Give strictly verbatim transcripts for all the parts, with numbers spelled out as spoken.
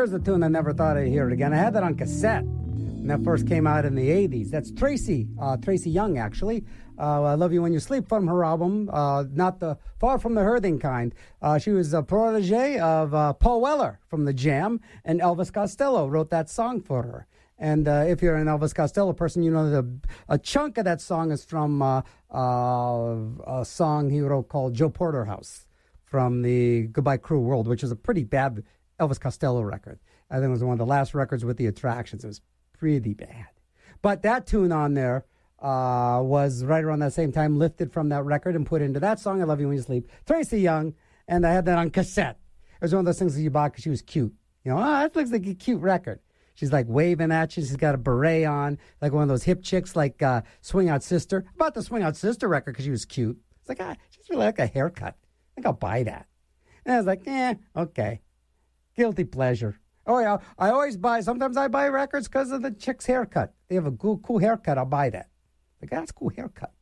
There's a tune I never thought I'd hear it again. I had that on cassette when that first came out in the eighties. That's Tracy, uh, Tracy Young, actually. Uh, I Love You When You Sleep from her album, uh, not the Far From the Hurting Kind. Uh, she was a protege of uh, Paul Weller from The Jam, and Elvis Costello wrote that song for her. And uh, if you're an Elvis Costello person, you know that a, a chunk of that song is from uh, uh, a song he wrote called Joe Porterhouse from the Goodbye Cruel World, which is a pretty bad Elvis Costello record. I think it was one of the last records with the Attractions. It was pretty bad. But that tune on there uh, was right around that same time, lifted from that record and put into that song, I Love You When You Sleep, Tracy Young, and I had that on cassette. It was one of those things that you bought because she was cute. You know, oh, that looks like a cute record. She's like waving at you. She's got a beret on, like one of those hip chicks like uh, Swing Out Sister. I bought the Swing Out Sister record because she was cute. It's like, ah, she's really like a haircut. I think I'll buy that. And I was like, eh, okay. Guilty pleasure. Oh, yeah. I always buy, sometimes I buy records because of the chick's haircut. They have a cool, cool haircut. I'll buy that. Like, that's a cool haircut.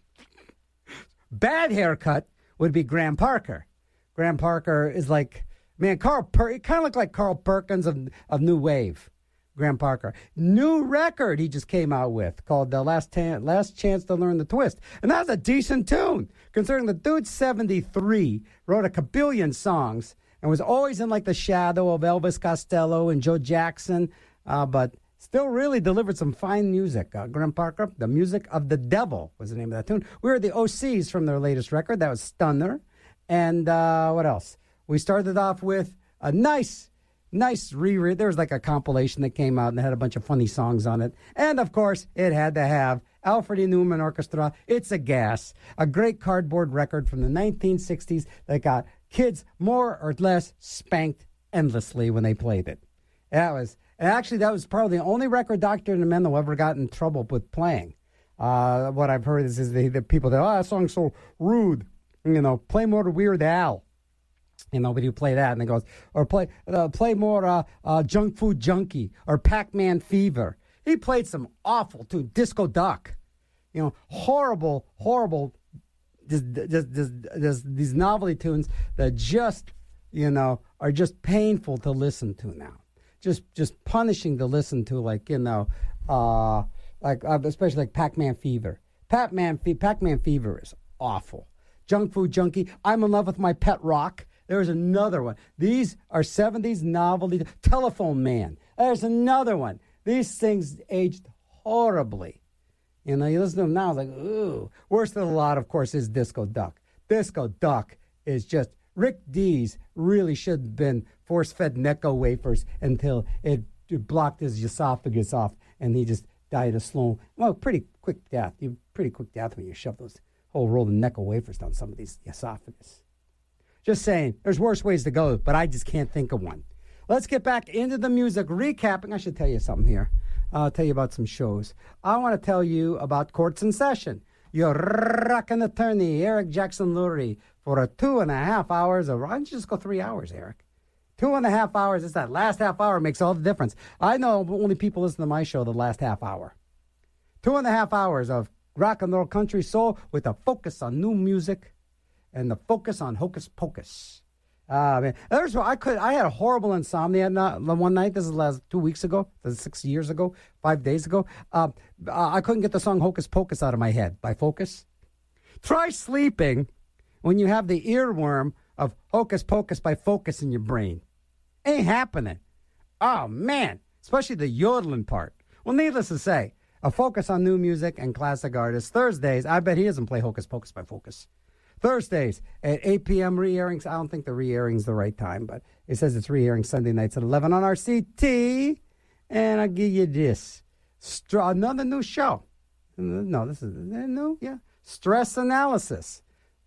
Bad haircut would be Graham Parker. Graham Parker is like, man, Carl Per, it kind of looked like Carl Perkins of, of New Wave. Graham Parker. New record he just came out with called The Last, Tan- Last Chance to Learn the Twist. And that's a decent tune, considering the dude's seventy-three, wrote a kabillion songs, and was always in like the shadow of Elvis Costello and Joe Jackson, uh, but still really delivered some fine music. Uh, Graham Parker, The Music of the Devil was the name of that tune. We heard the O Cs from their latest record. That was Stunner. And uh, what else? We started off with a nice, nice reread. There was like a compilation that came out and had a bunch of funny songs on it. And, of course, it had to have Alfred E. Newman Orchestra, It's a Gas, a great cardboard record from the nineteen sixties that got kids more or less spanked endlessly when they played it. That was, and actually, that was probably the only record Doctor Demento ever got in trouble with playing. Uh, what I've heard is, is the, the people that, oh, that song's so rude. You know, play more Weird Al. You know, but you play that, and it goes, or play uh, play more uh, uh, Junk Food Junkie or Pac-Man Fever. He played some awful tune, Disco Duck. You know, horrible, horrible, just, just, just, just these novelty tunes that just, you know, are just painful to listen to now. Just, just punishing to listen to, like, you know, uh, like uh, especially like Pac-Man Fever. Pac-Man, Fe- Pac-Man Fever is awful. Junk Food Junkie, I'm in Love with My Pet Rock. There's another one. These are seventies novelty. Telephone Man. There's another one. These things aged horribly. You know, you listen to them now, it's like, ooh. Worse than a lot, of course, is Disco Duck. Disco Duck is just, Rick Dees really should have been force-fed Necco wafers until it, it blocked his esophagus off, and he just died a slow, well, pretty quick death. You pretty quick death when you shove those whole roll of Necco wafers down some of these esophagus. Just saying, there's worse ways to go, but I just can't think of one. Let's get back into the music, recapping. I should tell you something here. I'll tell you about some shows. I want to tell you about Courts in Session. Your rockin' attorney, Eric Jackson Lurie, for a two and a half hours of, why don't you just go three hours, Eric? Two and a half hours. It's that last half hour makes all the difference. I know only people listen to my show the last half hour. Two and a half hours of rock and roll country soul with a focus on new music and the focus on Hocus Pocus. Ah, uh, man. There's, I could. I had a horrible insomnia not, one night. This is last two weeks ago. This is six years ago, five days ago. Uh, I couldn't get the song Hocus Pocus out of my head by Focus. Try sleeping when you have the earworm of Hocus Pocus by Focus in your brain. Ain't happening. Oh, man. Especially the yodeling part. Well, needless to say, a focus on new music and classic artists. Thursdays, I bet he doesn't play Hocus Pocus by Focus. Thursdays at eight p.m. re-airings. I don't think the re-airing's the right time, but it says it's re-airing Sunday nights at eleven on R C T. And I'll give you this. Str- another new show. No, this is new, yeah. Stress Analysis.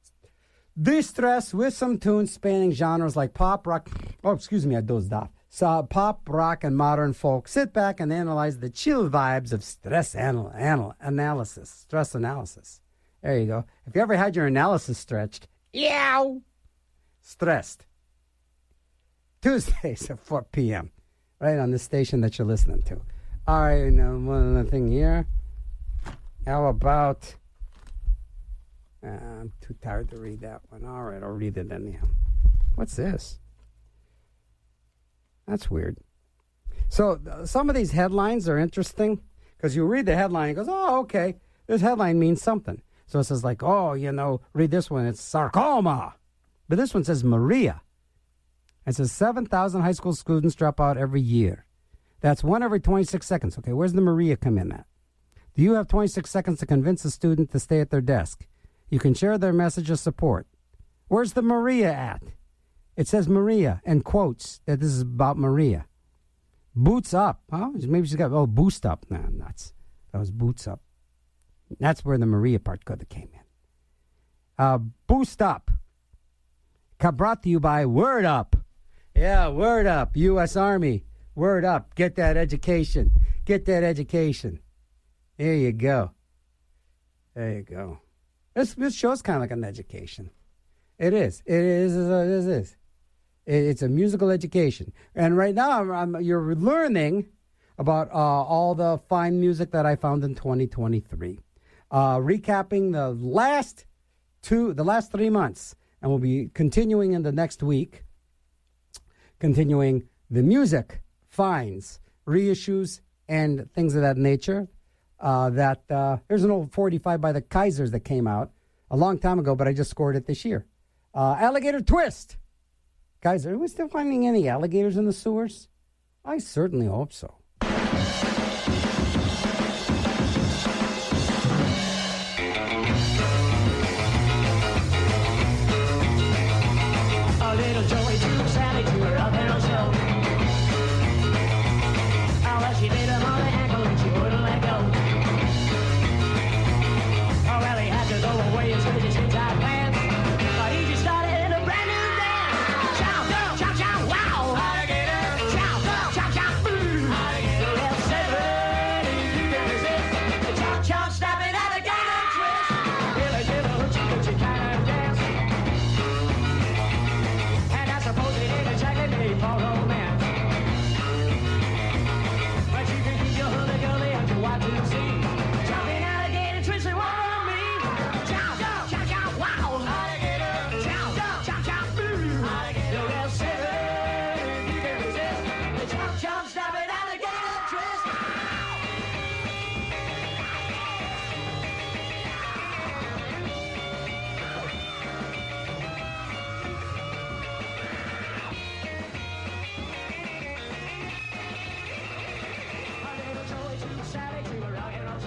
De-stress with some tunes spanning genres like pop, rock. Oh, excuse me, I dozed off. So, pop, rock, and modern folk. Sit back and analyze the chill vibes of stress anal- anal- analysis. Stress analysis. There you go. If you ever had your analysis stretched, yow, stressed. Tuesdays at four p.m. right on the station that you're listening to. All right, now one other thing here. How about, uh, I'm too tired to read that one. All right, I'll read it anyhow. What's this? That's weird. So uh, some of these headlines are interesting because you read the headline and it goes, oh, okay, this headline means something. So it says like, oh, you know, read this one, it's sarcoma. But this one says Maria. It says seven thousand high school students drop out every year. That's one every twenty-six seconds. Okay, where's the Maria come in at? Do you have twenty-six seconds to convince a student to stay at their desk? You can share their message of support. Where's the Maria at? It says Maria and quotes that this is about Maria. Boots up. Huh? Maybe she's got, oh, boost up. No, nuts. That was boots up. That's where the Maria part could have came in. Uh, boost up. Brought to you by Word Up. Yeah, Word Up. U S Army. Word Up. Get that education. Get that education. There you go. There you go. This, this show's kind of like an education. It is. It is. It is. It is. It's a musical education. And right now, I'm, I'm, you're learning about uh, all the fine music that I found in twenty twenty-three. Uh, recapping the last two, the last three months. And we'll be continuing in the next week, continuing the music, finds, reissues, and things of that nature. Uh, that uh, There's an old forty-five by the Kaisers that came out a long time ago, but I just scored it this year. Uh, Alligator Twist. Guys, are we still finding any alligators in the sewers? I certainly hope so. A little Joey to Sally to her up and show. Oh, well, she bit him on the ankle and she wouldn't let go. Oh, well, he had to go away and switch his tight pants. But he just started in a brand new dance. Chow, chow, chow, wow. Alligator. Chow, chow, chow, boo. Alligator. Well, seven, you can resist. The chow, chow, snap it, alligator twist. Really give a hoochie coochie kind of dance. And I suppose it ain't exactly made for romance. But you can keep your hooly gully and you watch and see. Jumping alligator twisting one on me. Chow, chow, chow, chow, wow. Alligator. Chow, chow, chow, chow, boo. Alligator. Well, seven, you can resist. The chomp, chomp, snap it, alligator twist. A little Joey to Sally to a rock and roll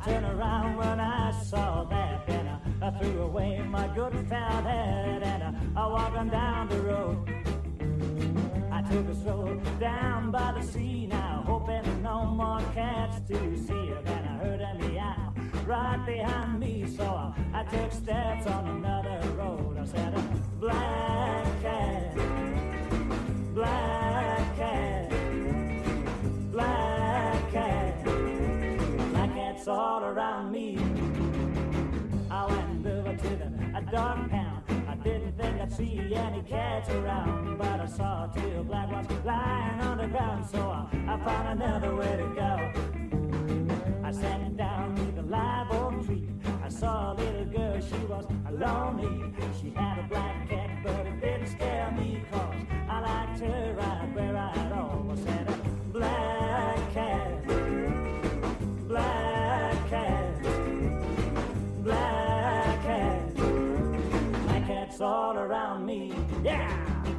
turned around when I saw that, and I, I threw away my good felt hat, and I, I walked on down the road. I took a stroll down by the sea now, hoping no more cats to see it. And I heard a meow right behind me, so I, I took steps on another road. I said, black cat, black cat, black cat, black cats all around me. I went over to the a dog pound. I didn't think I'd see any cats around, but I saw two black ones lying on the ground, so I, I found another way to go. I sat down near the live oak tree. I saw a little girl, she was lonely. She had a black cat, but it didn't scare me, cause I liked her right where I'd always had a black cat, black cat, black cat, black cats all around me, yeah!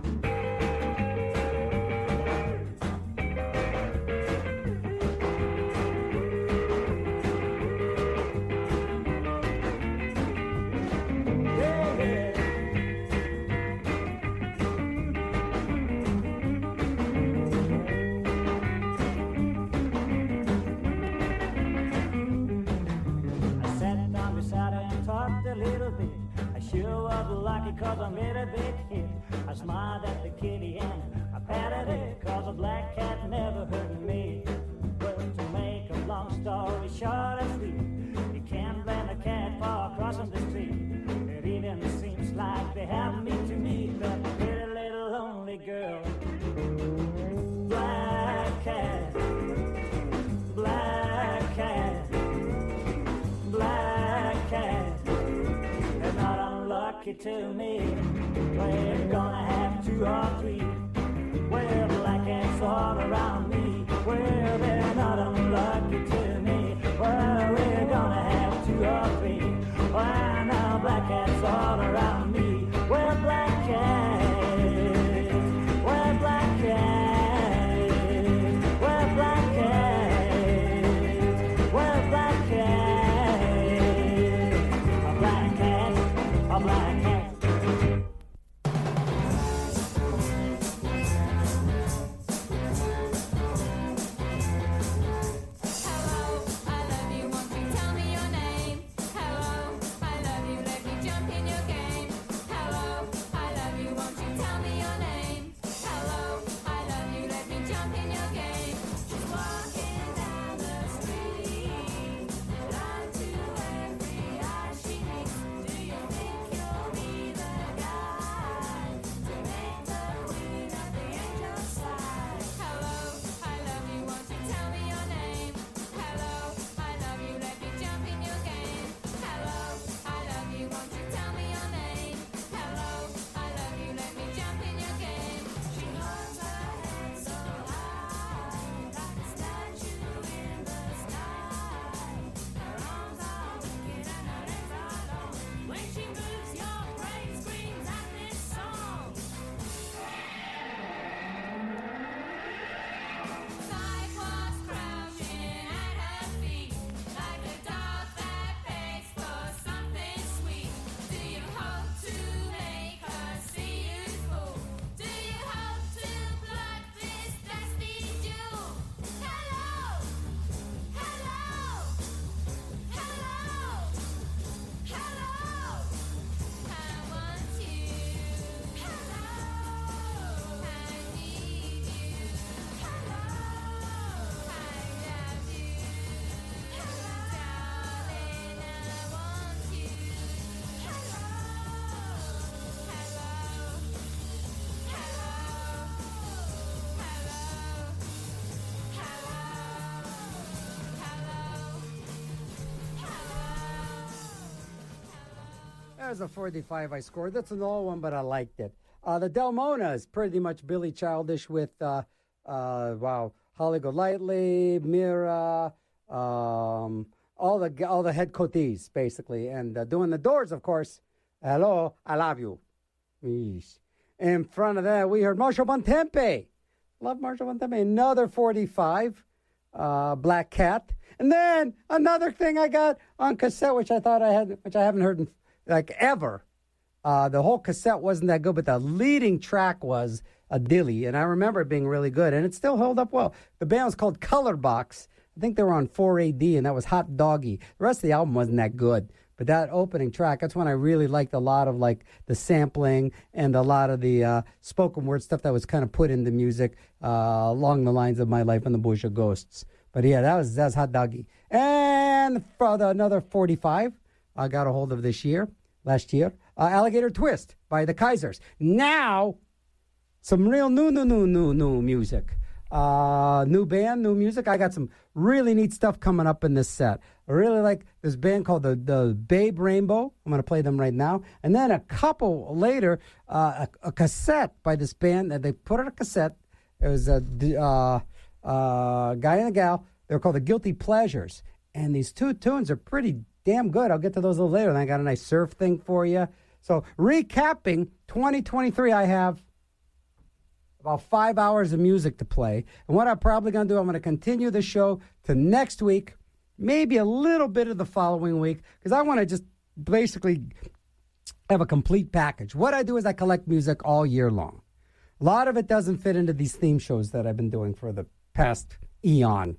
Cause I made a big hit. I smiled at the kitty and I patted it, cause a black cat never hurt me. Well, to make a long story short and sweet, you can't blame a cat for crossing the street. It even seems like they have me to meet that pretty little lonely girl. Black cat, black cat, black cat, they're not unlucky to me. We're gonna have two or three. Well, black cats all around me. Well, they're not unlucky to me. Well, we're gonna have two or three. Well, now black cats all around me. Well, black cats. Well, black cats. Well, black cats. Well, black cats. A black cat. A black cat. There's a forty-five I scored. That's an old one, but I liked it. Uh, the Delmonas, pretty much Billy Childish with, uh, uh, wow, Holly Golightly, Mira, um, all the all the head coatis, basically. And uh, doing the Doors, of course. Hello, I love you. Eesh. In front of that, we heard Marshall Bontempi. Love Marshall Bontempi. Another forty-five. uh, Black Cat. And then another thing I got on cassette, which I thought I had, which I haven't heard in, like ever. Uh, the whole cassette wasn't that good, but the leading track was a dilly, and I remember it being really good, and it still held up well. The band was called Color Box. I think they were on four A D, and that was Hot Doggy. The rest of the album wasn't that good, but that opening track, that's when I really liked a lot of like the sampling and a lot of the uh, spoken word stuff that was kind of put into music uh, along the lines of My Life in the Bush of Ghosts. But yeah, that was, that was Hot Doggy. And for the, another forty-five I got a hold of this year, last year, uh, Alligator Twist by the Kaisers. Now, some real new, new, new, new, new music. Uh, new band, new music. I got some really neat stuff coming up in this set. I really like this band called the, the Babe Rainbow. I'm going to play them right now. And then a couple later, uh, a, a cassette by this band that they put on a cassette. It was a uh, uh, guy and a gal. They were called the Guilty Pleasures. And these two tunes are pretty damn good. I'll get to those a little later. And I got a nice surf thing for you. So recapping twenty twenty-three, I have about five hours of music to play. And what I'm probably going to do, I'm going to continue the show to next week, maybe a little bit of the following week, because I want to just basically have a complete package. What I do is I collect music all year long. A lot of it doesn't fit into these theme shows that I've been doing for the past eon.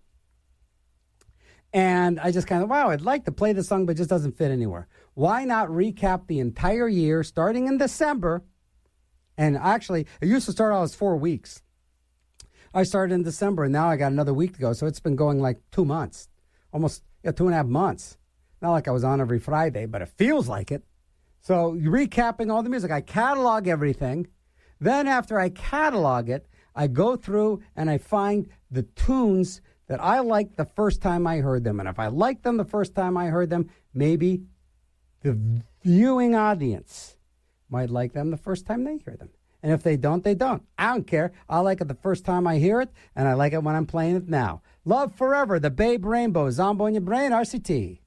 And I just kind of, wow, I'd like to play the song, but it just doesn't fit anywhere. Why not recap the entire year, starting in December? And actually, it used to start out as four weeks. I started in December, and now I got another week to go. So it's been going like two months, almost yeah, two and a half months. Not like I was on every Friday, but it feels like it. So recapping all the music, I catalog everything. Then after I catalog it, I go through and I find the tunes that I liked the first time I heard them. And if I liked them the first time I heard them, maybe the viewing audience might like them the first time they hear them. And if they don't, they don't. I don't care. I like it the first time I hear it, and I like it when I'm playing it now. Love Forever, the Babe Rainbow, Zombo in Your Brain, R C T.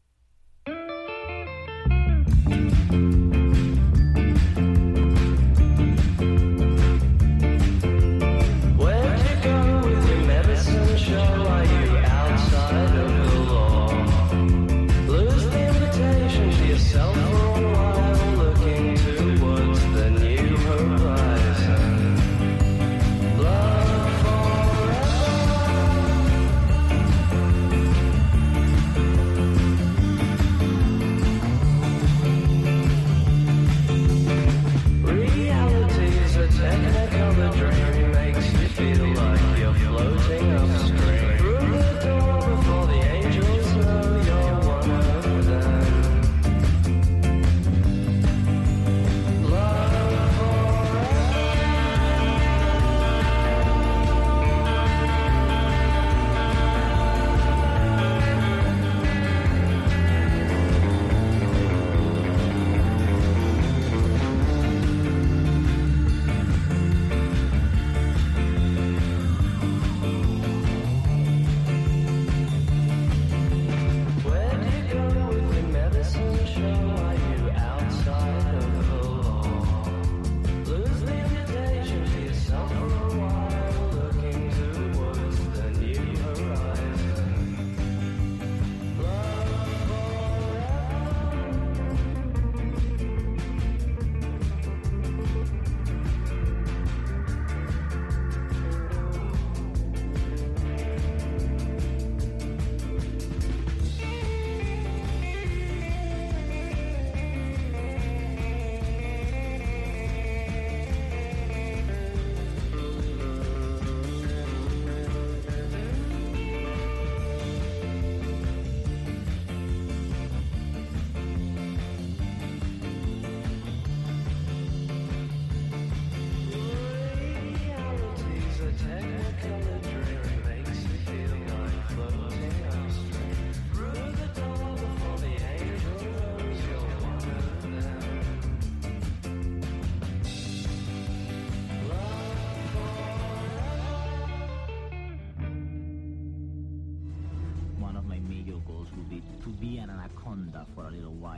For a little while.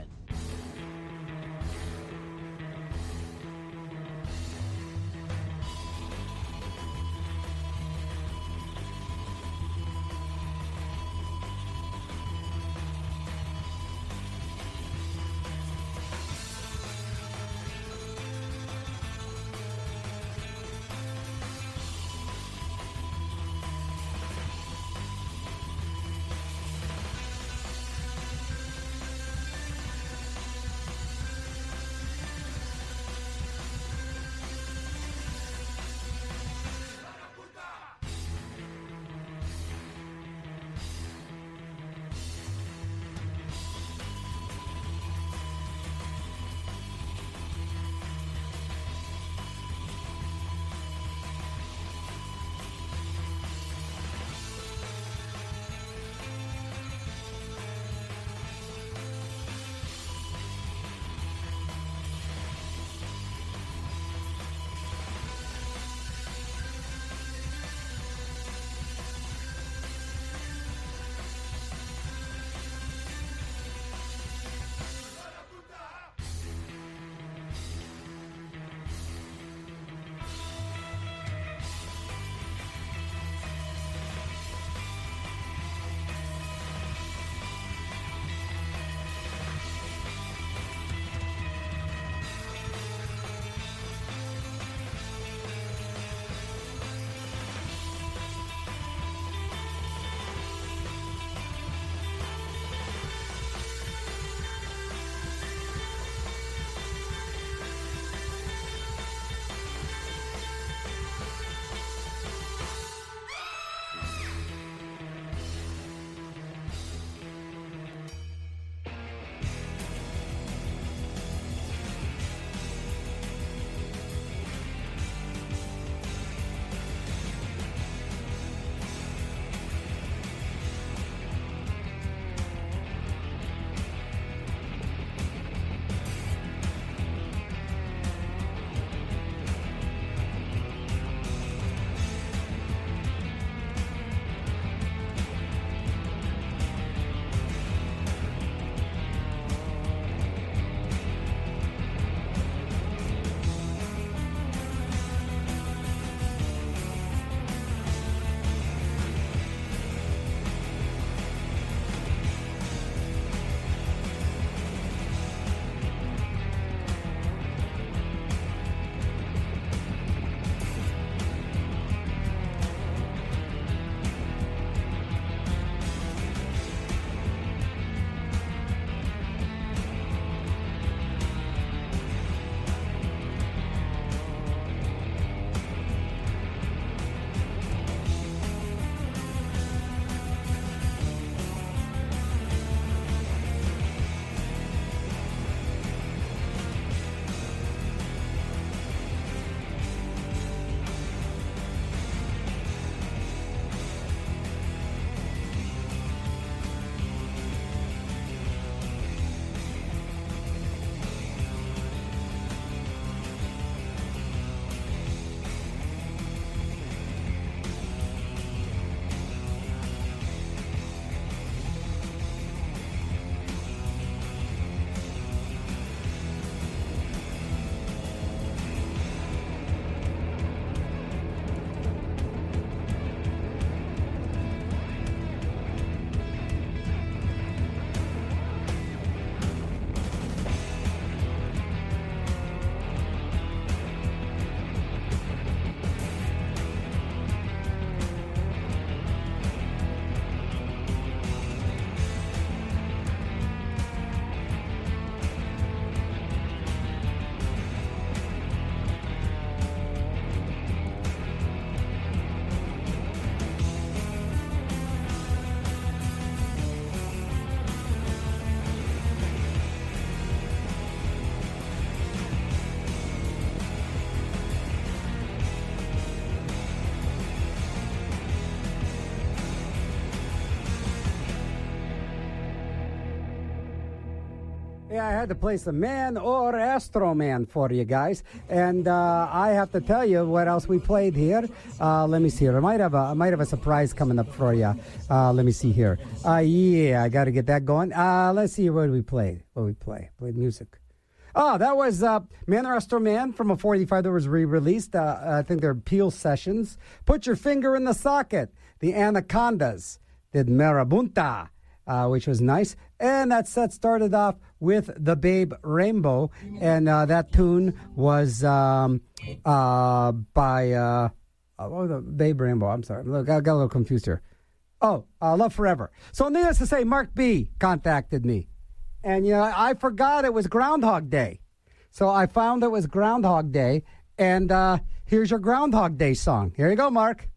Yeah, I had to play some Man or Astro Man for you guys, and uh, I have to tell you what else we played here. Uh, let me see here. I might have a I might have a surprise coming up for you. Uh, let me see here. Uh, yeah, I got to get that going. Uh, let's see what we played. What we play? Played music. Oh, that was uh, Man or Astro Man from a forty-five that was re-released. Uh, I think they're Peel Sessions. Put Your Finger in the Socket. The Anacondas did Marabunta, uh, which was nice. And that set started off with The Babe Rainbow. And uh, that tune was um, uh, by uh, oh, the Babe Rainbow. I'm sorry. Look, I got a little confused here. Oh, uh, Love Forever. So needless to say, Mark B contacted me. And, you know, I forgot it was Groundhog Day. So I found it was Groundhog Day. And uh, here's your Groundhog Day song. Here you go, Mark.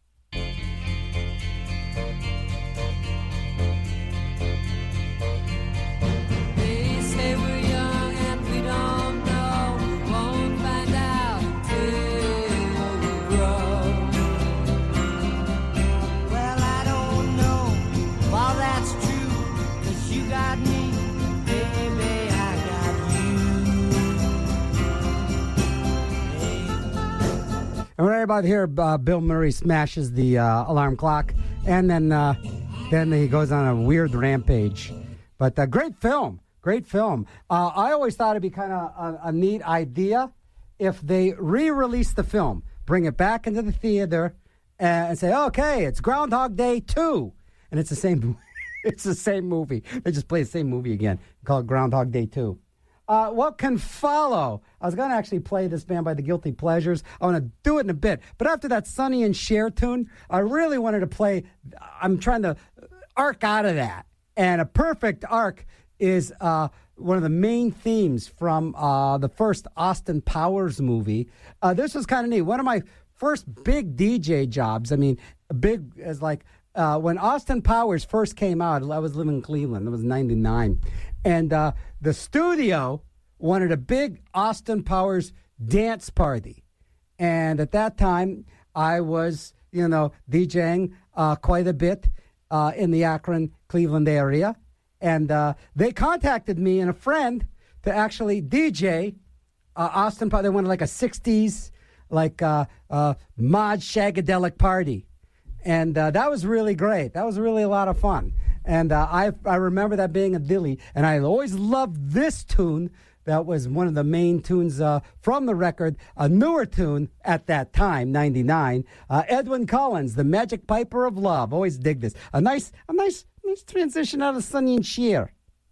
And right about here, uh, Bill Murray smashes the uh, alarm clock, and then uh, then he goes on a weird rampage. But uh, great film, great film. Uh, I always thought it'd be kind of a, a neat idea if they re-release the film, bring it back into the theater, and, and say, okay, it's Groundhog Day two, and it's the same. It's the same movie. They just play the same movie again, call it Groundhog Day two. Uh, what can follow? I was going to actually play this band by the Guilty Pleasures. I want to do it in a bit. But after that Sonny and Cher tune, I really wanted to play. I'm trying to arc out of that. And a perfect arc is uh, one of the main themes from uh, the first Austin Powers movie. Uh, this was kind of neat. One of my first big D J jobs. I mean, big as like uh, when Austin Powers first came out, I was living in Cleveland. It was ninety-nine. And uh, the studio wanted a big Austin Powers dance party. And at that time, I was, you know, DJing uh, quite a bit uh, in the Akron, Cleveland area. And uh, they contacted me and a friend to actually D J uh, Austin Powers. They wanted like a sixties, like uh, uh, mod shagadelic party. And uh, that was really great. That was really a lot of fun. And uh, I I remember that being a dilly, and I always loved this tune. That was one of the main tunes uh, from the record, a newer tune at that time, ninety-nine. Uh, Edwyn Collins, The Magic Piper of Love. Always dig this. A nice, a nice, nice transition out of Sonny and Cher.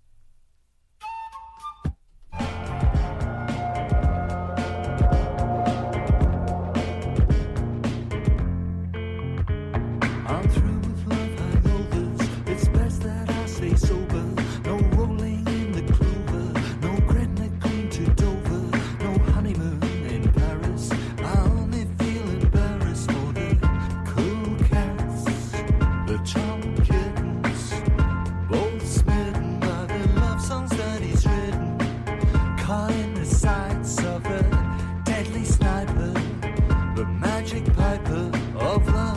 I'm through with love hangovers. It's best that I stay sober. No rolling in the clover. No Gretna Green to Dover. No honeymoon in Paris. I only feel embarrassed for the cool cats, the charming kittens, both smitten by the love songs that he's written. Caught in the sights of a deadly sniper, the magic piper of love.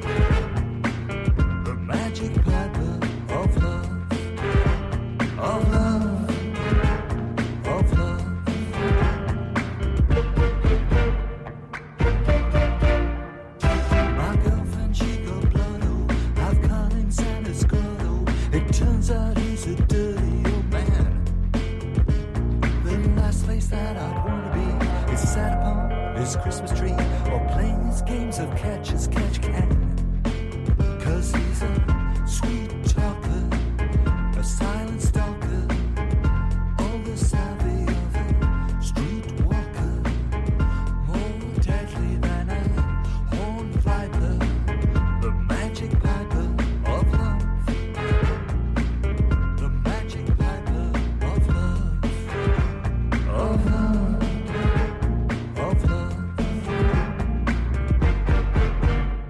Magic piper of love, of love, of love. My girlfriend, she got blood, oh, I've caught in Santa's grotto. It turns out he's a dirty old man. The last place that I'd want to be is sat upon his Christmas tree, or playing his games of catch as catch can. 'Cause he's a sweet talker, a silent stalker, all the savvy of a street walker, more deadly than a horned viper, the magic piper of love, the magic piper of love, of love, of love.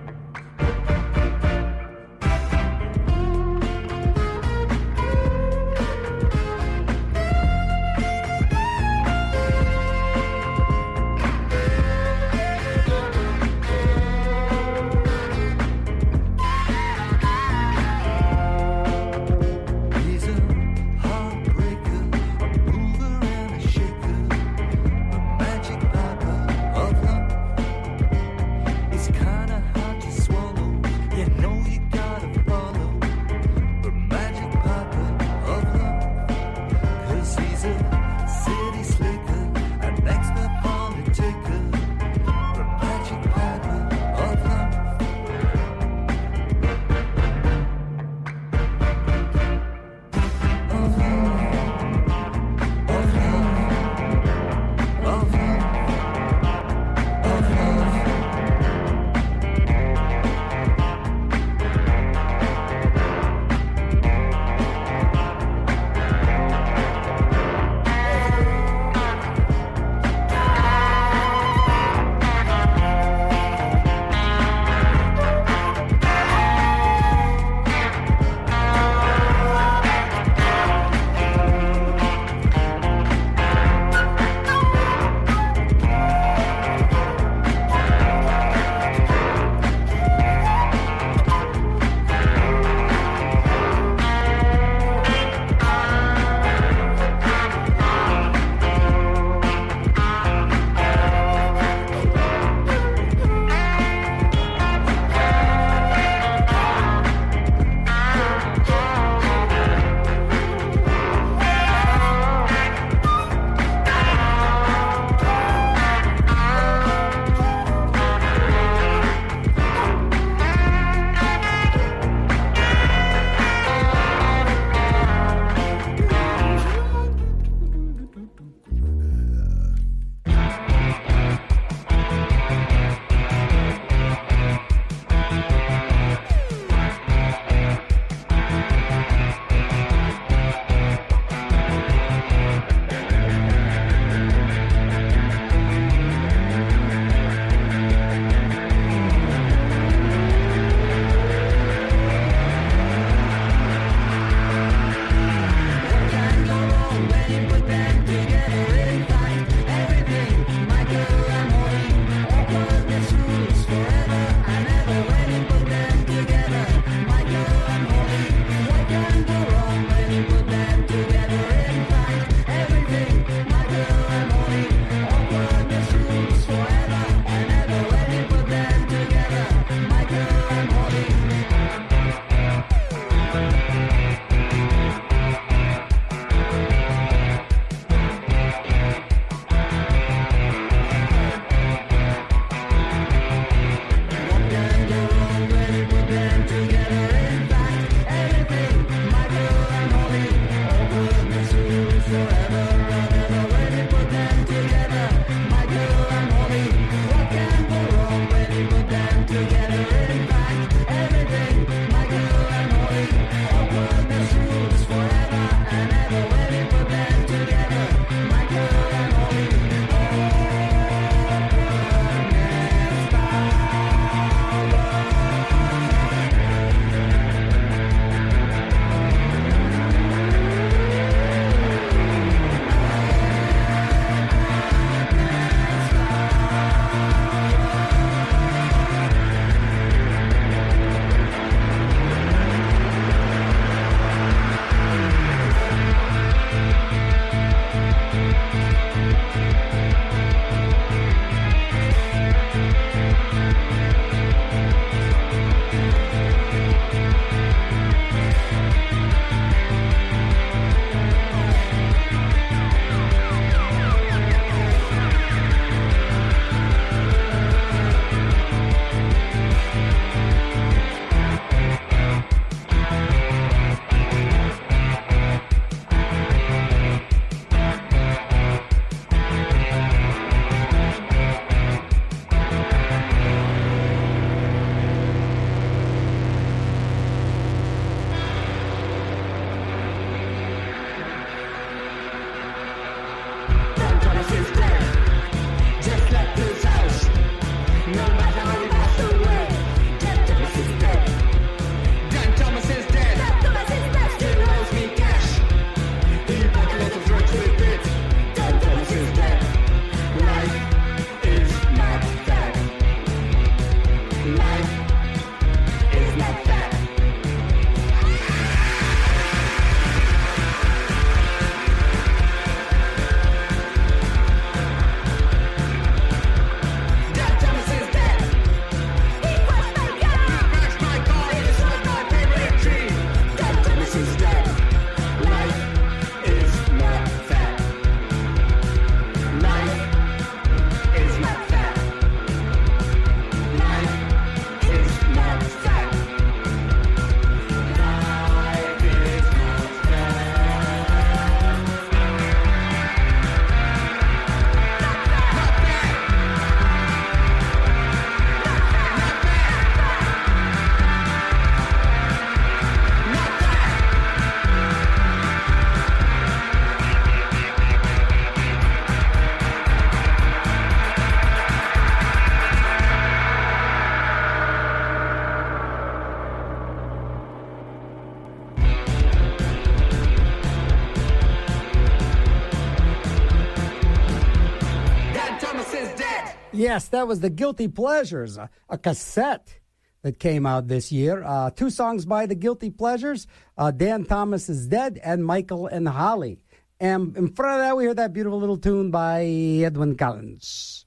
Yes, that was the Guilty Pleasures, a, a cassette that came out this year. Uh, two songs by the Guilty Pleasures, uh, Dan Thomas is Dead and Michael and Holly. And in front of that, we heard that beautiful little tune by Edwin Collins.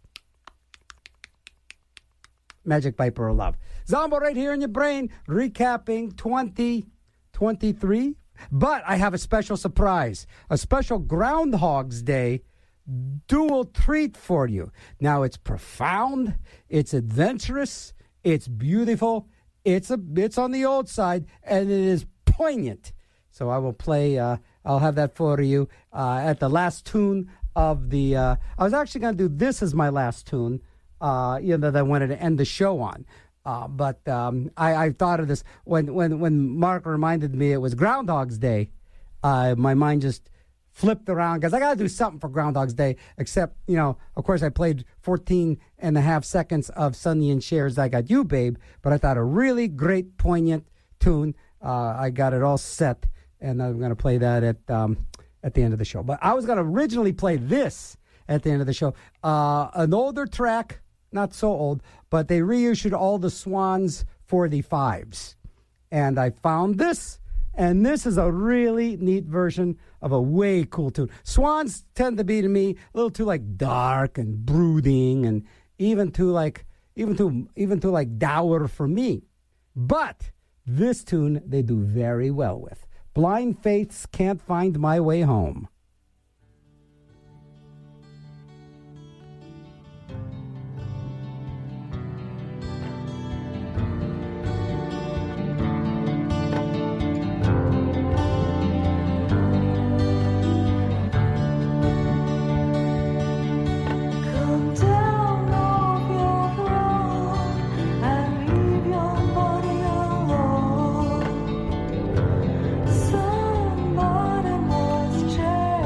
Magic Piper of Love. Zombo right here in your brain, recapping twenty twenty-three. But I have a special surprise, a special Groundhog's Day dual treat for you. Now, it's profound, it's adventurous, it's beautiful, it's a it's on the old side, and it is poignant. So I will play, uh, I'll have that for you uh, at the last tune of the, uh, I was actually going to do this as my last tune, uh, you know, that I wanted to end the show on. Uh, but um, I, I thought of this, when, when, when Mark reminded me it was Groundhog's Day, uh, my mind just flipped around, because I got to do something for Groundhog's Day, except, you know, of course I played fourteen and a half seconds of Sonny and Cher's I Got You, Babe, but I thought a really great, poignant tune. Uh, I got it all set, and I'm going to play that at um, at the end of the show. But I was going to originally play this at the end of the show, uh, an older track, not so old, but they reissued all the Swans forty-fives, and I found this. And this is a really neat version of a way cool tune. Swans tend to be, to me, a little too like dark and brooding, and even too like even too even too like dour for me. But this tune they do very well with. Blind Faith's Can't Find My Way Home. Somebody must change.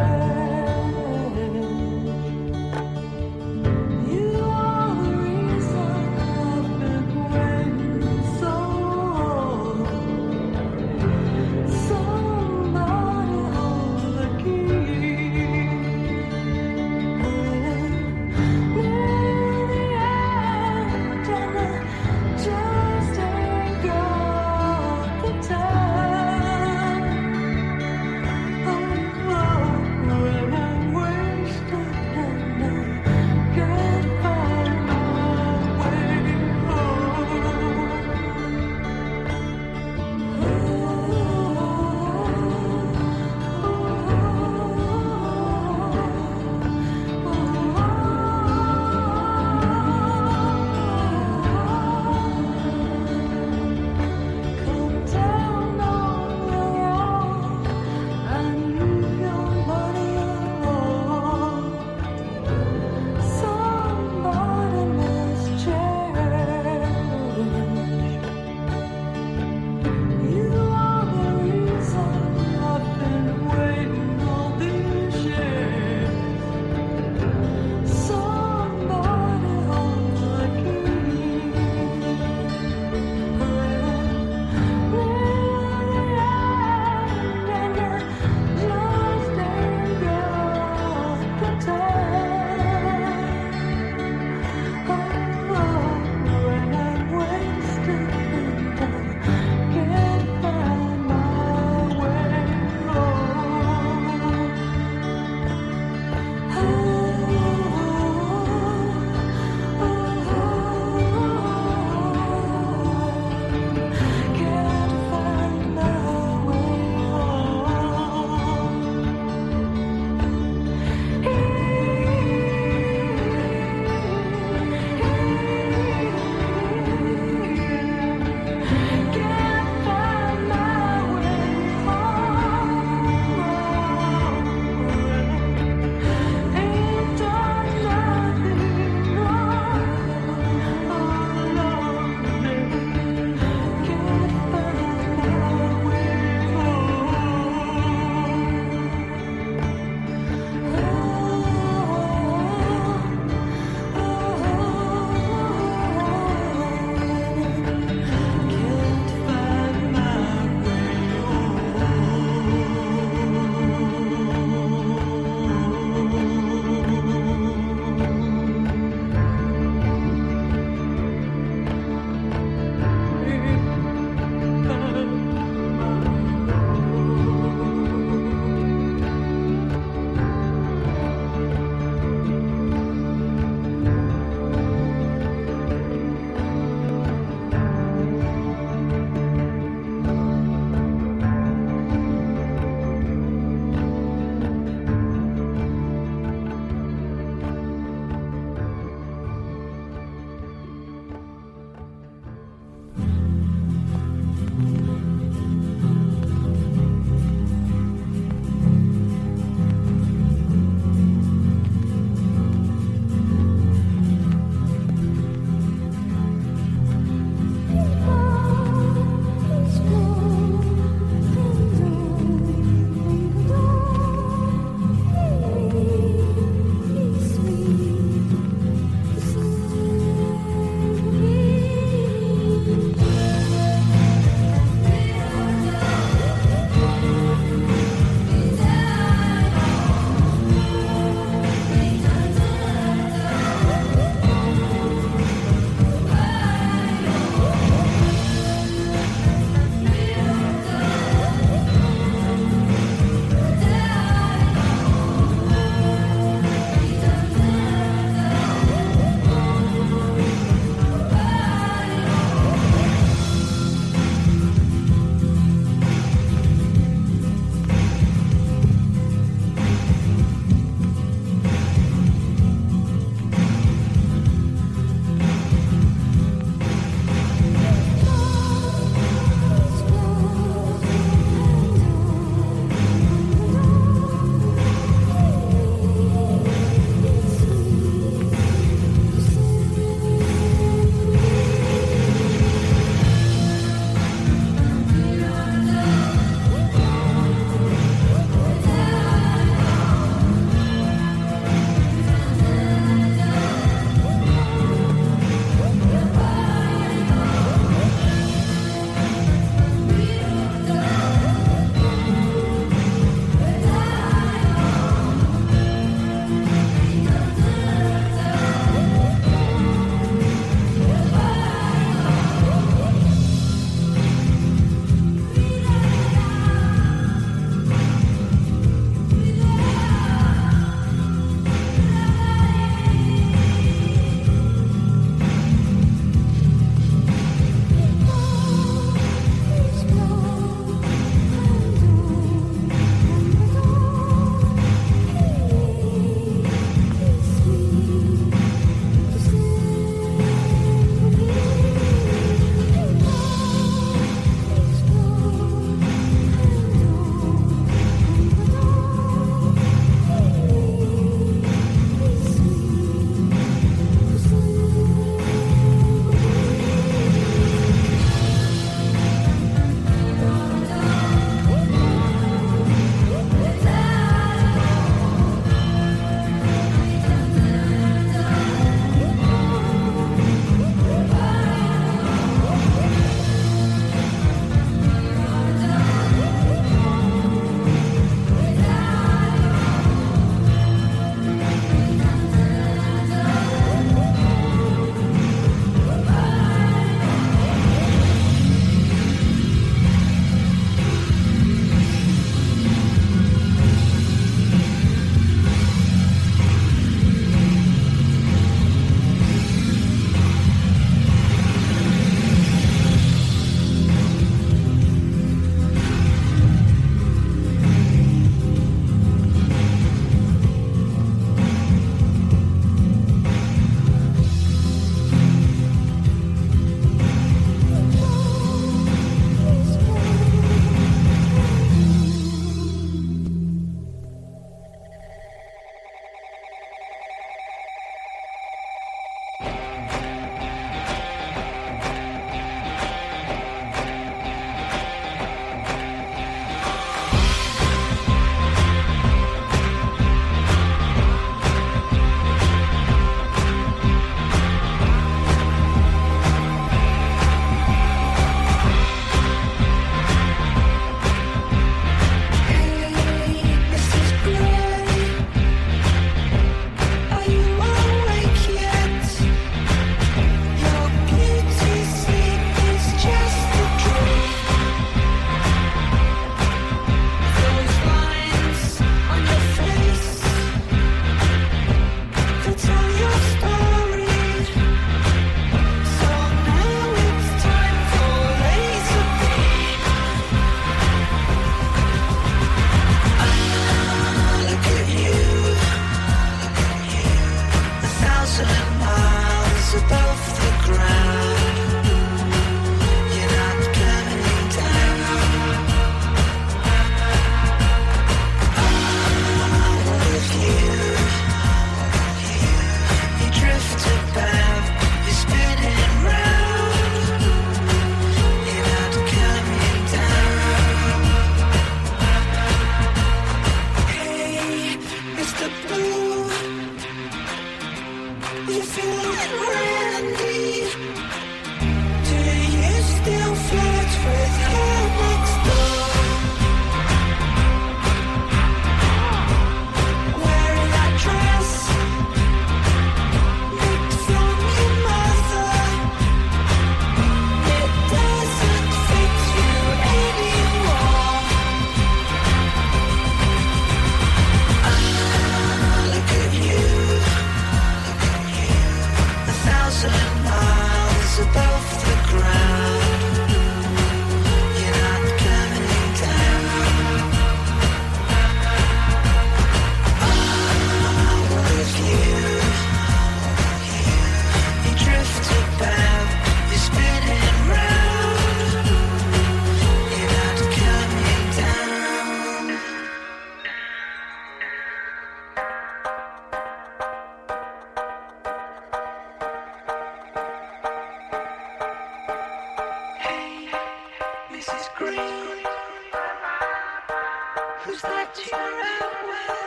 Who's that you're out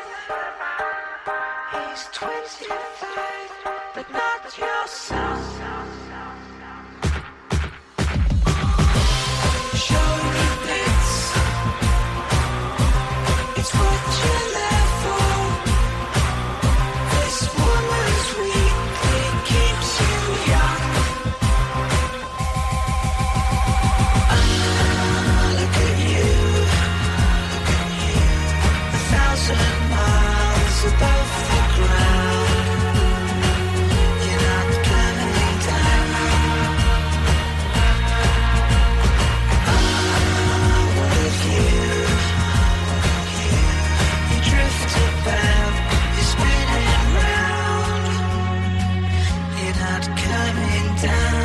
with? He's twenty-five, but not your son. Show me bits. It's what you're there for. This woman's weak, it keeps you young. Ah, look at you, look at you. A thousand miles above the ground. You're not coming down. Ah, what of you? You drift about, you're spinning round. You're not coming down.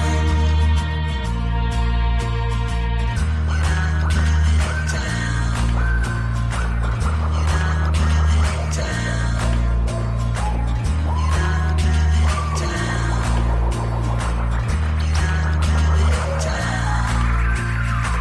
You're not coming down. You're not coming down. You're not coming down. You're not coming down.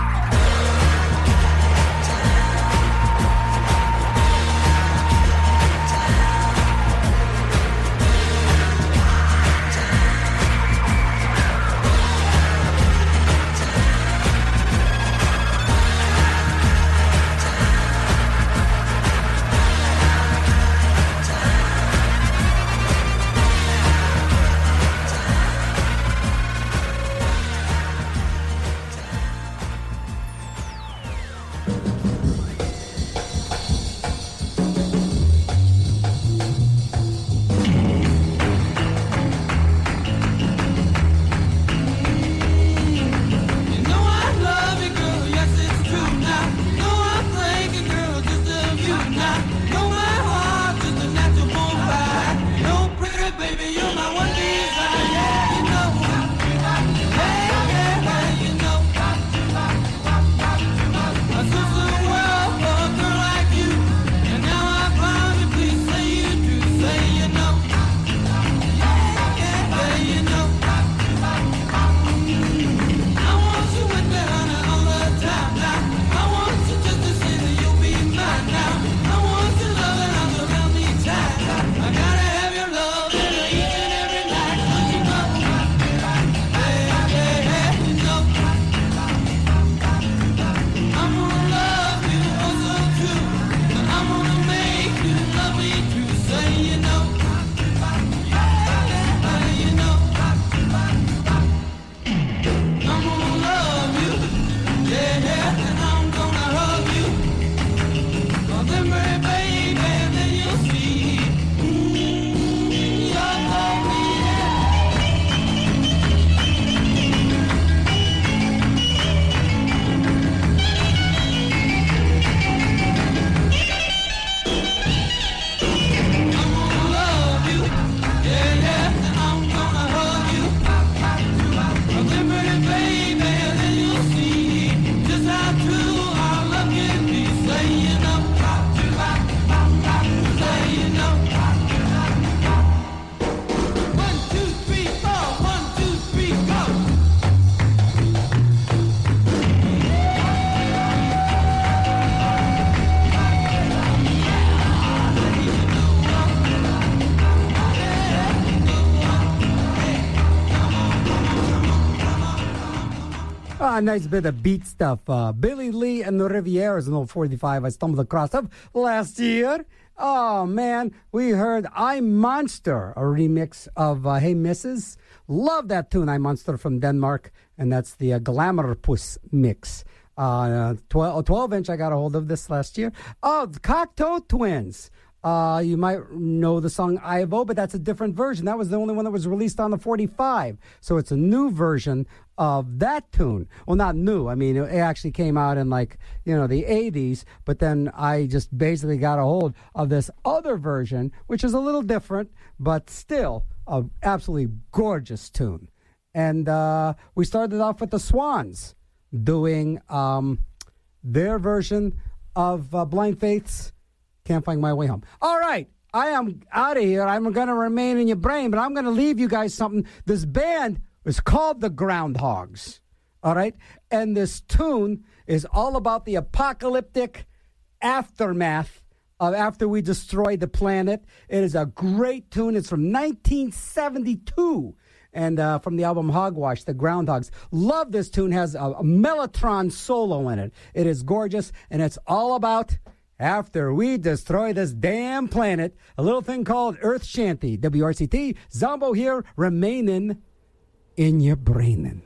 You know I love you, girl. Yes, it's true now. Know I'm thinking, girl, just of you now. Know my heart just a natural born fire. No pretty baby, you're my one desire. Yeah, you know. Hey, yeah, hey, you know. I searched the world for a girl like you, and now I found you. Please say you do, say you know. Yeah, yeah, hey, you know. I want you with me, honey, all the time now. I want you just to say that you'll be mine now. I want your love and arms around me tight. I gotta have your love in each and every night. Don't you know? Hey, hey, hey, you know. I'm gonna love you oh so true, and I'm gonna make you love me too. Say you know. Yeah, hey, you know. I'm gonna love you, yeah, yeah, and I'm gonna hug you. Oh, then, baby, then you'll see. Mm, your love me, yeah. I'm gonna love you, yeah, yeah, and I'm gonna hug you. Oh, then, baby, then you'll see just how true our love can be. Say you know, say you know. One, two, three, four. One, two, three, go. Ah, nice bit of beat stuff. Uh, Billy Lee and the Rivieras, an old forty-five I stumbled across of last year. Oh, man, we heard I Monster, a remix of uh, Hey Missus Love that tune, I Monster from Denmark, and that's the uh, Glamour Puss mix. Uh, twelve, twelve inch, I got a hold of this last year. Oh, the Cocteau Twins. Uh, you might know the song Ivo, but that's a different version. That was the only one that was released on the forty-five. So it's a new version of that tune. Well, not new. I mean, it actually came out in like, you know, the eighties. But then I just basically got a hold of this other version, which is a little different, but still a absolutely gorgeous tune. And uh, we started off with the Swans doing um, their version of uh, Blind Faith's Can't Find My Way Home. All right, I am out of here. I'm going to remain in your brain, but I'm going to leave you guys something. This band is called the Groundhogs, all right? And this tune is all about the apocalyptic aftermath of After We Destroy the Planet. It is a great tune. It's from nineteen seventy-two. And uh, from the album Hogwash, the Groundhogs. Love this tune. Has a, a Mellotron solo in it. It is gorgeous, and it's all about after we destroy this damn planet. A little thing called Earth Shanty. W R C T, Zombo here, remaining in your brainin'.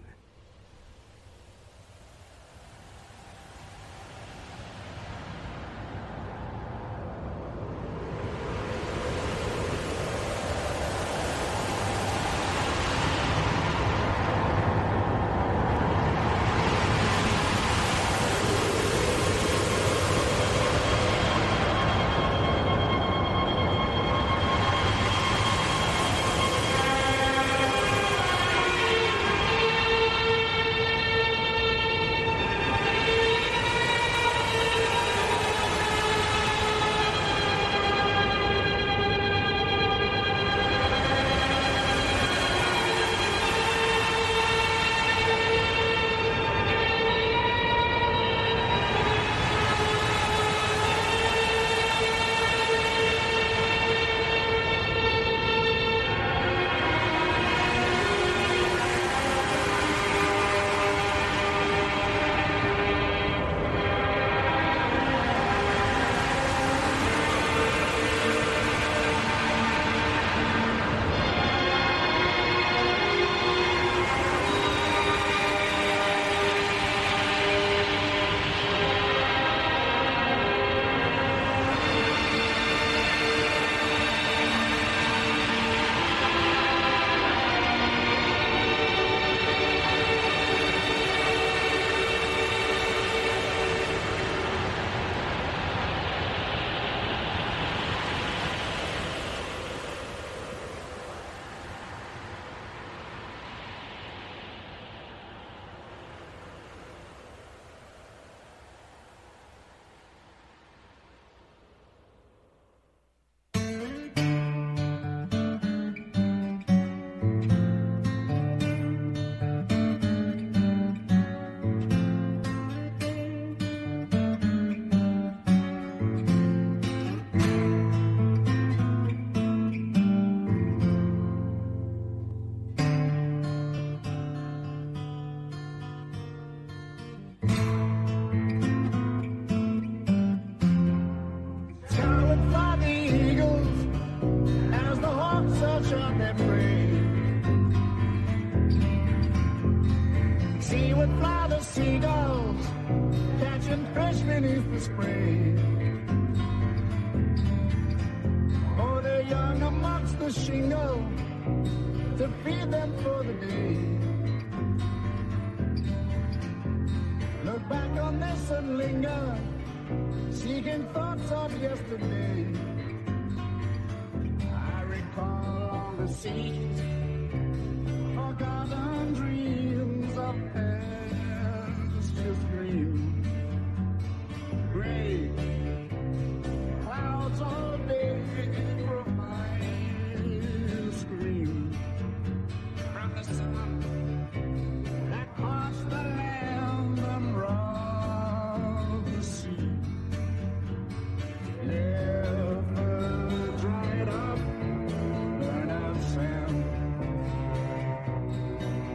Dried up, burnt out sand.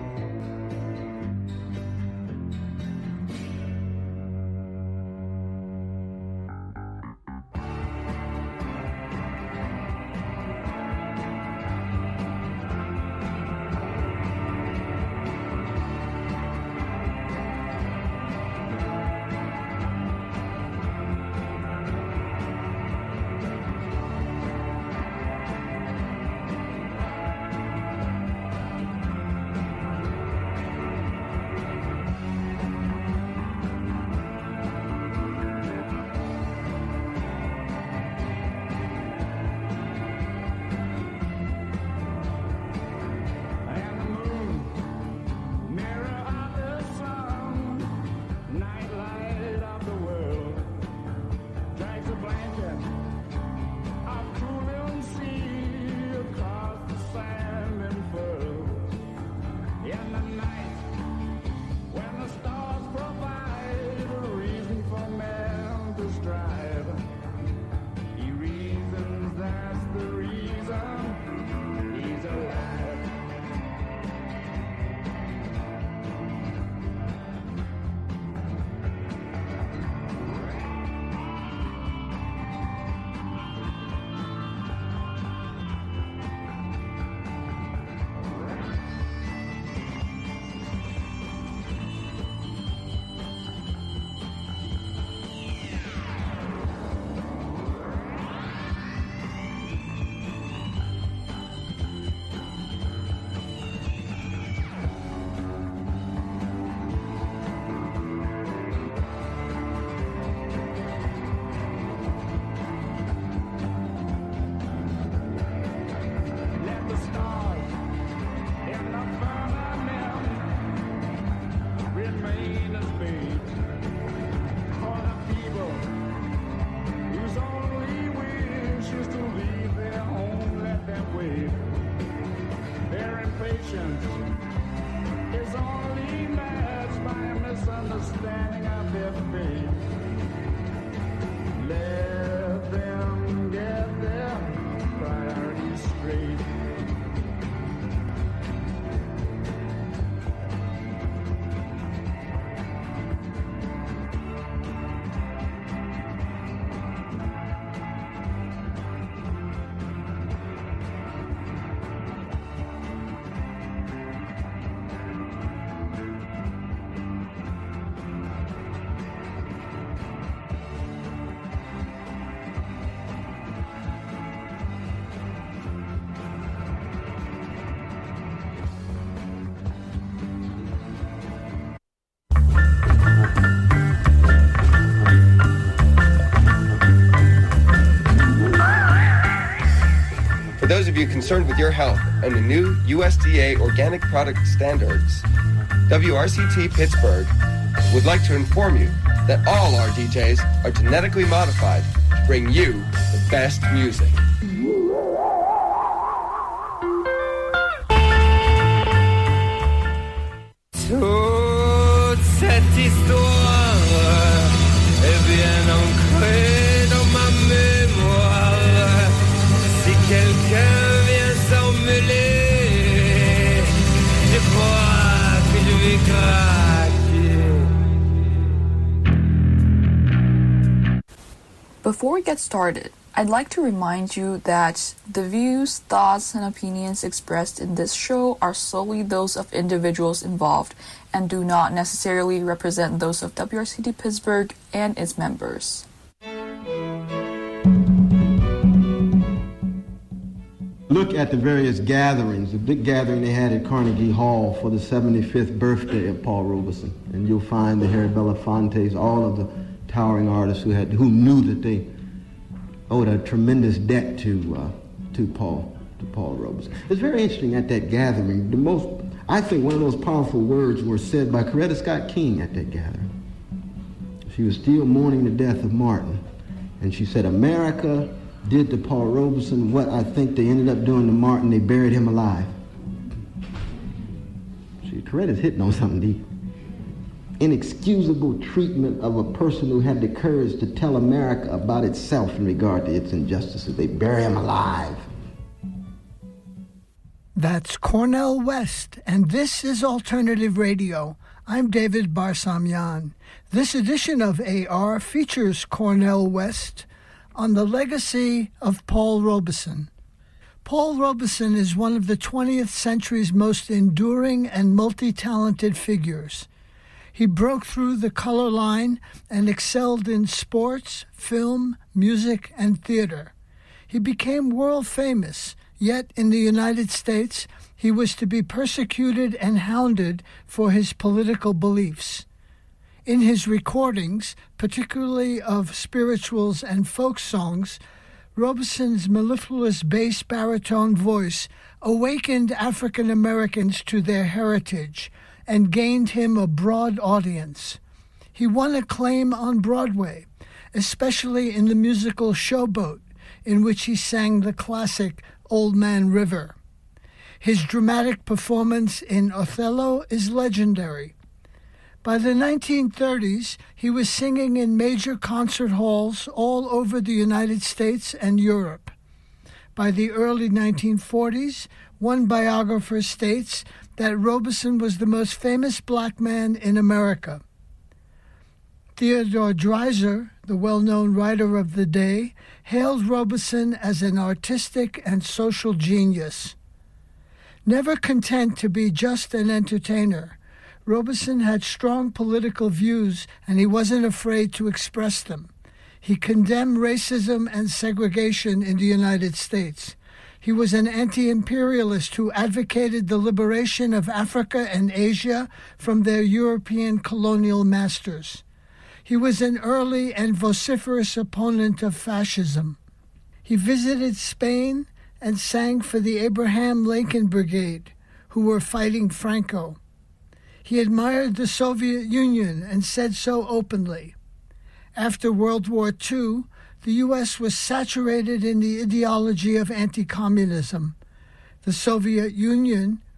difference is only matched by a misunderstanding of their fate. Let them get their priorities straight. For those of you concerned with your health and the new U S D A organic product standards, W R C T Pittsburgh would like to inform you that all our D Js are genetically modified to bring you the best music. Toute cette histoire est bien ancrée dans ma mémoire. Si quelqu'un vient s'en mêler, je crois que je vais craquer. Before we get started, I'd like to remind you that the views, thoughts, and opinions expressed in this show are solely those of individuals involved and do not necessarily represent those of W R C T Pittsburgh and its members. Look at the various gatherings, the big gathering they had at Carnegie Hall for the seventy-fifth birthday of Paul Robeson, and you'll find the Harry Belafontes, all of the towering artists who had who knew that they owed a tremendous debt to uh, to Paul to Paul Robeson. It's very interesting at that gathering. The most, I think, one of those powerful words were said by Coretta Scott King at that gathering. She was still mourning the death of Martin, and she said, "America did to Paul Robeson what I think they ended up doing to Martin. They buried him alive." See, Coretta's hitting on something deep. Inexcusable treatment of a person who had the courage to tell America about itself in regard to its injustices. They bury him alive. That's Cornel West, and this is Alternative Radio. I'm David Barsamian. This edition of A R features Cornel West on the legacy of Paul Robeson. Paul Robeson is one of the twentieth century's most enduring and multi-talented figures. He broke through the color line and excelled in sports, film, music, and theater. He became world famous, yet in the United States, he was to be persecuted and hounded for his political beliefs. In his recordings, particularly of spirituals and folk songs, Robeson's mellifluous bass baritone voice awakened African Americans to their heritage and gained him a broad audience. He won acclaim on Broadway, especially in the musical Showboat, in which he sang the classic Old Man River. His dramatic performance in Othello is legendary. By the nineteen thirties, he was singing in major concert halls all over the United States and Europe. By the early nineteen forties, one biographer states that Robeson was the most famous black man in America. Theodore Dreiser, the well-known writer of the day, hailed Robeson as an artistic and social genius. Never content to be just an entertainer, Robeson had strong political views, and he wasn't afraid to express them. He condemned racism and segregation in the United States. He was an anti-imperialist who advocated the liberation of Africa and Asia from their European colonial masters. He was an early and vociferous opponent of fascism. He visited Spain and sang for the Abraham Lincoln Brigade, who were fighting Franco. He admired the Soviet Union and said so openly. After World War Two, the U S was saturated in the ideology of anti-communism. The Soviet Union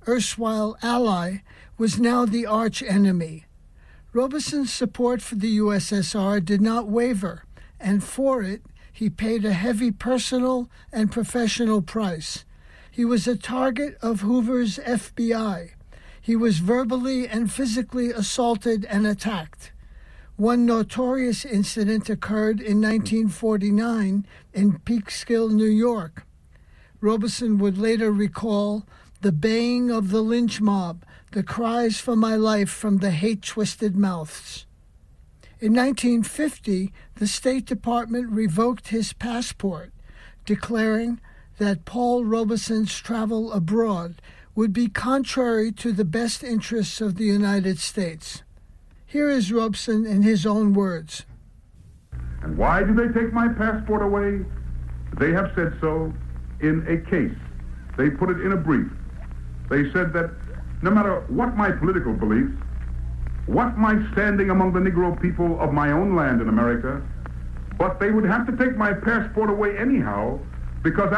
erstwhile ally, was now the arch enemy. Robeson's support for the U S S R did not waver, and for it, he paid a heavy personal and professional price. He was a target of Hoover's F B I. He was verbally and physically assaulted and attacked. One notorious incident occurred in nineteen forty-nine in Peekskill, New York. Robeson would later recall the baying of the lynch mob, the cries for my life from the hate-twisted mouths. In nineteen fifty, the State Department revoked his passport, declaring that Paul Robeson's travel abroad would be contrary to the best interests of the United States. Here is Robeson in his own words. And why do they take my passport away? They have said so in a case. They put it in a brief. They said that no matter what my political beliefs, what my standing among the Negro people of my own land in America, but they would have to take my passport away anyhow, because